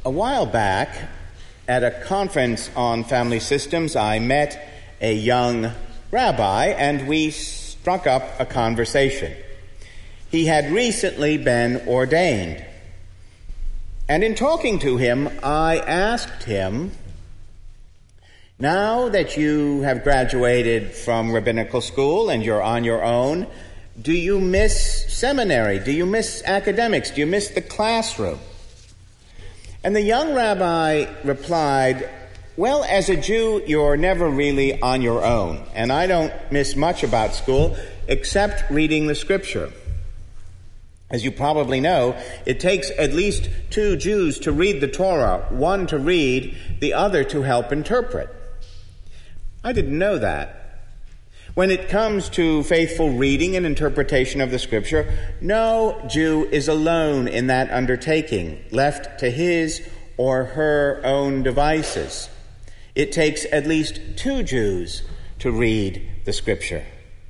A while back, at a conference on family systems, I met a young rabbi, and we struck up a conversation. He had recently been ordained. And in talking to him, I asked him, now that you have graduated from rabbinical school and you're on your own, do you miss seminary? Do you miss academics? Do you miss the classroom? And the young rabbi replied, well, as a Jew, you're never really on your own. And I don't miss much about school except reading the scripture. As you probably know, it takes at least 2 Jews to read the Torah, one to read, the other to help interpret. I didn't know that. When it comes to faithful reading and interpretation of the scripture, no Jew is alone in that undertaking, left to his or her own devices. It takes at least 2 Jews to read the scripture.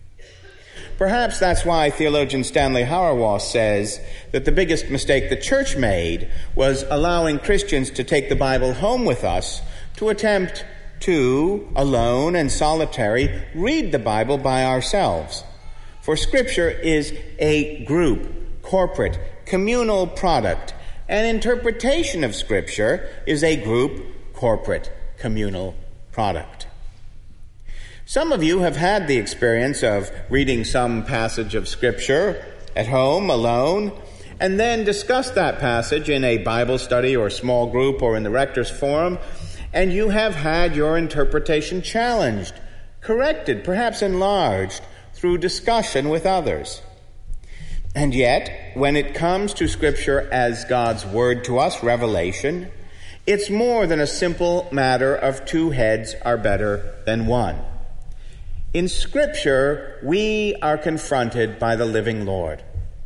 Perhaps that's why theologian Stanley Hauerwas says that the biggest mistake the church made was allowing Christians to take the Bible home with us to attempt to, alone and solitary, read the Bible by ourselves. For Scripture is a group, corporate, communal product, and interpretation of Scripture is a group, corporate, communal product. Some of you have had the experience of reading some passage of Scripture at home, alone, and then discussed that passage in a Bible study or small group or in the Rector's Forum, and you have had your interpretation challenged, corrected, perhaps enlarged, through discussion with others. And yet, when it comes to Scripture as God's Word to us, revelation, it's more than a simple matter of 2 heads are better than 1. In Scripture, we are confronted by the living Lord.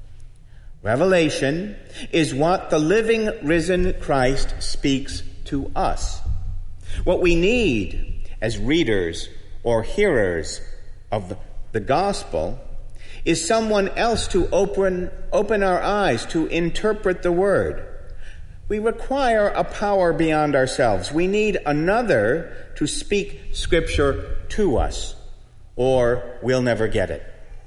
Revelation is what the living, risen Christ speaks to us. What we need as readers or hearers of the gospel is someone else to open our eyes, to interpret the word. We require a power beyond ourselves. We need another to speak Scripture to us, or we'll never get it.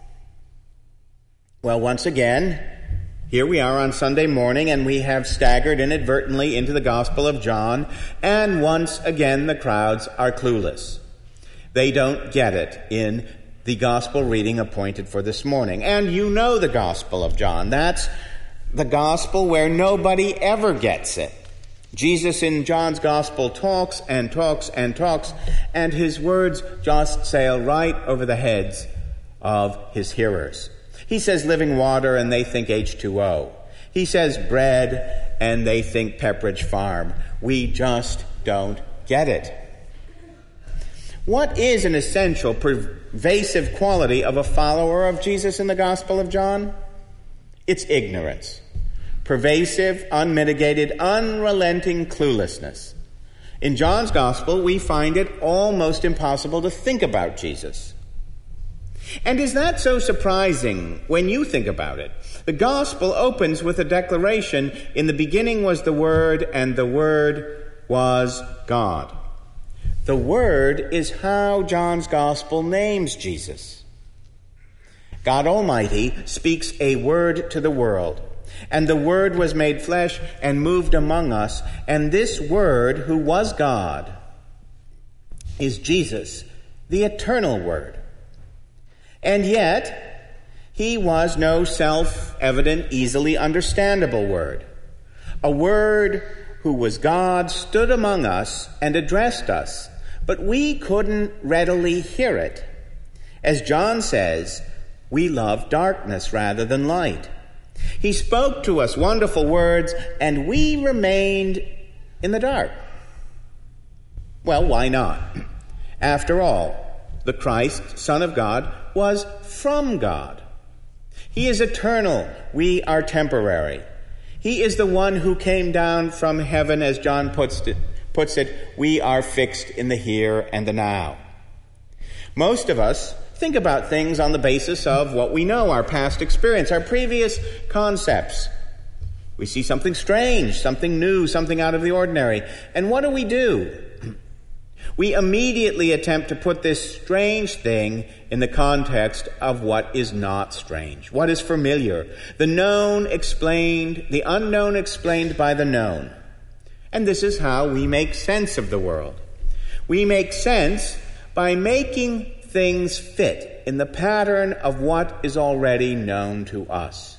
Well, once again, here we are on Sunday morning, and we have staggered inadvertently into the Gospel of John, and once again the crowds are clueless. They don't get it in the Gospel reading appointed for this morning. And you know the Gospel of John. That's the Gospel where nobody ever gets it. Jesus in John's Gospel talks and talks and talks, and his words just sail right over the heads of his hearers. He says living water, and they think H2O. He says bread, and they think Pepperidge Farm. We just don't get it. What is an essential, pervasive quality of a follower of Jesus in the Gospel of John? It's ignorance. Pervasive, unmitigated, unrelenting cluelessness. In John's Gospel, we find it almost impossible to think about Jesus. And is that so surprising when you think about it? The Gospel opens with a declaration, in the beginning was the Word, and the Word was God. The Word is how John's Gospel names Jesus. God Almighty speaks a word to the world, and the Word was made flesh and moved among us, and this Word, who was God, is Jesus, the eternal Word. And yet, he was no self-evident, easily understandable Word. A Word who was God stood among us and addressed us, but we couldn't readily hear it. As John says, we love darkness rather than light. He spoke to us wonderful words, and we remained in the dark. Well, why not? After all, the Christ, Son of God, was from God. He is eternal. We are temporary. He is the one who came down from heaven, as John puts it, we are fixed in the here and the now. Most of us think about things on the basis of what we know, our past experience, our previous concepts. We see something strange, something new, something out of the ordinary. And what do? We immediately attempt to put this strange thing in the context of what is not strange, what is familiar, the known explained, the unknown explained by the known. And this is how we make sense of the world. We make sense by making things fit in the pattern of what is already known to us.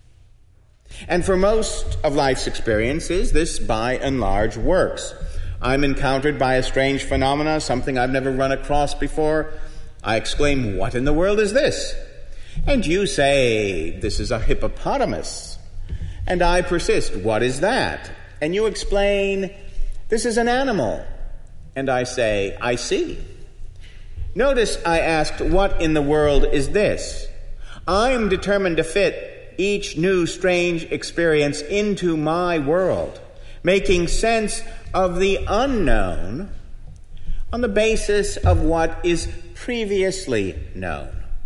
And for most of life's experiences, this by and large works. I'm encountered by a strange phenomena, something I've never run across before. I exclaim, "What in the world is this?" And you say, "This is a hippopotamus." And I persist, "What is that?" And you explain, "This is an animal." And I say, "I see." Notice I asked, "What in the world is this?" I'm determined to fit each new strange experience into my world, making sense of the unknown on the basis of what is previously known,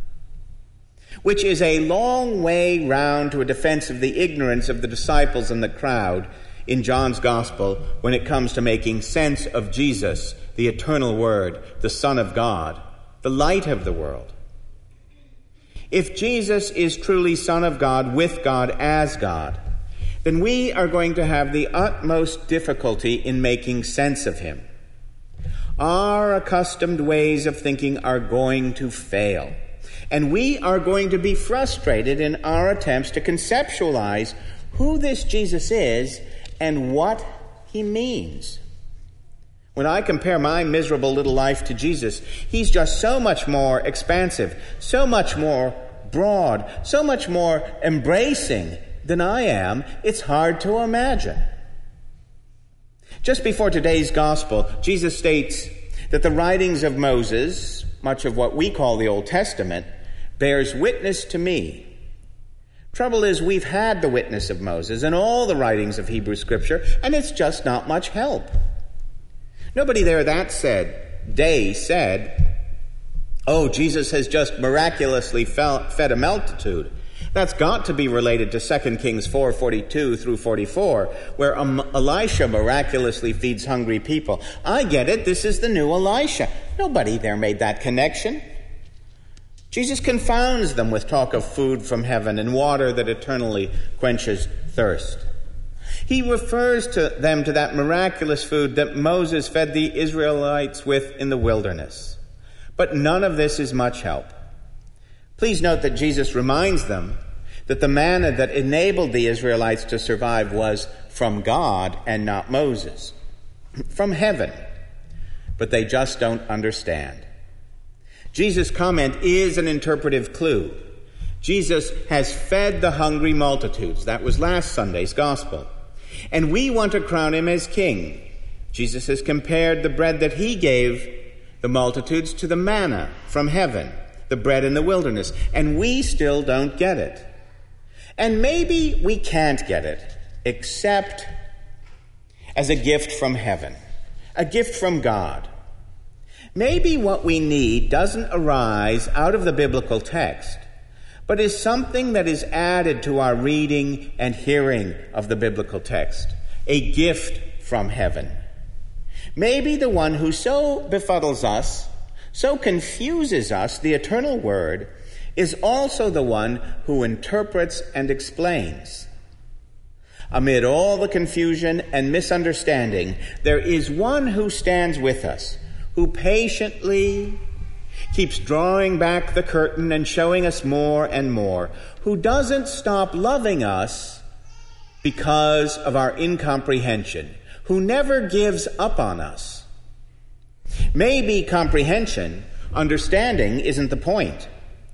which is a long way round to a defense of the ignorance of the disciples and the crowd in John's Gospel when it comes to making sense of Jesus, the eternal Word, the Son of God, the light of the world. If Jesus is truly Son of God with God as God, then we are going to have the utmost difficulty in making sense of him. Our accustomed ways of thinking are going to fail, and we are going to be frustrated in our attempts to conceptualize who this Jesus is and what he means. When I compare my miserable little life to Jesus, he's just so much more expansive, so much more broad, so much more embracing than I am, it's hard to imagine. Just before today's gospel, Jesus states that the writings of Moses, much of what we call the Old Testament, bears witness to me. Trouble is, we've had the witness of Moses and all the writings of Hebrew Scripture, and it's just not much help. Nobody there that day said, "Oh, Jesus has just miraculously fed a multitude." That's got to be related to 2 Kings 4:42 through 44, where Elisha miraculously feeds hungry people. I get it, this is the new Elisha. Nobody there made that connection. Jesus confounds them with talk of food from heaven and water that eternally quenches thirst. He refers to them to that miraculous food that Moses fed the Israelites with in the wilderness. But none of this is much help. Please note that Jesus reminds them that the manna that enabled the Israelites to survive was from God and not Moses, from heaven. But they just don't understand. Jesus' comment is an interpretive clue. Jesus has fed the hungry multitudes. That was last Sunday's gospel. And we want to crown him as king. Jesus has compared the bread that he gave the multitudes to the manna from heaven, the bread in the wilderness, and we still don't get it. And maybe we can't get it, except as a gift from heaven, a gift from God. Maybe what we need doesn't arise out of the biblical text, but is something that is added to our reading and hearing of the biblical text, a gift from heaven. Maybe the one who so befuddles us, so confuses us, the eternal Word, is also the one who interprets and explains. Amid all the confusion and misunderstanding, there is one who stands with us, who patiently keeps drawing back the curtain and showing us more and more, who doesn't stop loving us because of our incomprehension, who never gives up on us. Maybe comprehension, understanding, isn't the point.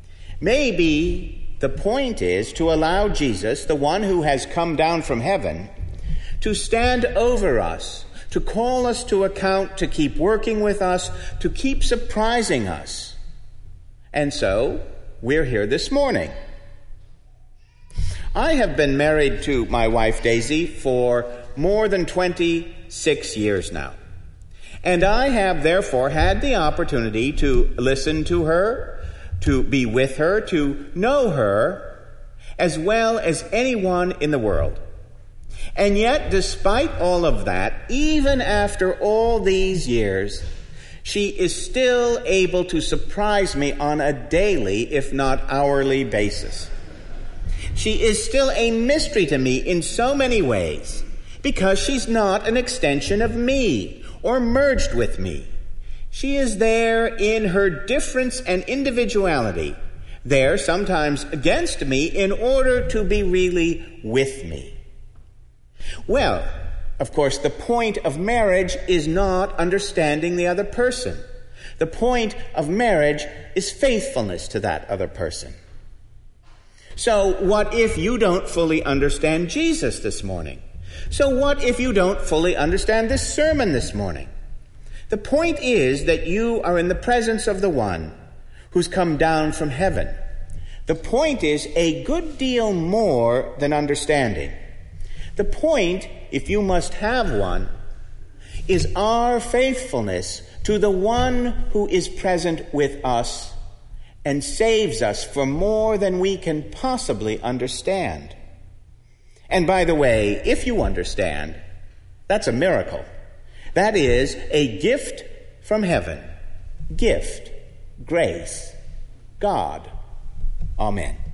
Maybe the point is to allow Jesus, the one who has come down from heaven, to stand over us, to call us to account, to keep working with us, to keep surprising us. And so, we're here this morning. I have been married to my wife Daisy for more than 26 years now. And I have therefore had the opportunity to listen to her, to be with her, to know her, as well as anyone in the world. And yet, despite all of that, even after all these years, she is still able to surprise me on a daily, if not hourly, basis. She is still a mystery to me in so many ways, because she's not an extension of me or merged with me. She is there in her difference and individuality, there sometimes against me in order to be really with me. Well, of course, the point of marriage is not understanding the other person. The point of marriage is faithfulness to that other person. So what if you don't fully understand Jesus this morning? So what if you don't fully understand this sermon this morning? The point is that you are in the presence of the one who's come down from heaven. The point is a good deal more than understanding. The point, if you must have one, is our faithfulness to the one who is present with us and saves us for more than we can possibly understand. And by the way, if you understand, that's a miracle. That is a gift from heaven. Gift, grace, God. Amen.